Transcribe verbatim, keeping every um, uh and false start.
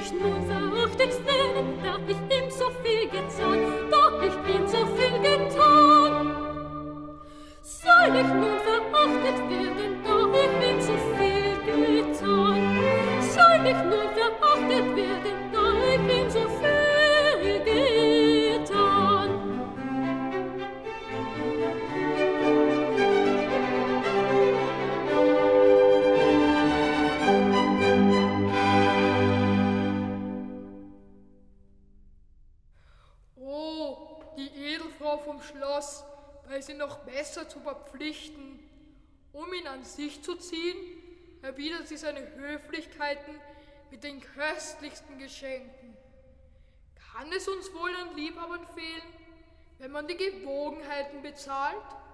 ich nun verachtet werden, da ich ihm so viel getan, da ich ihm so viel getan? Soll ich nun verachtet werden, da ich ihm so viel getan? Soll ich nun verachtet werden, da ich ihm so viel getan? Oh, die Edelfrau vom Schloss, weiß ihn noch besser zu verpflichten. Um ihn an sich zu ziehen, erwidert sie seine Höflichkeiten mit den köstlichsten Geschenken. Kann es uns wohl an Liebhabern fehlen, wenn man die Gewogenheiten bezahlt?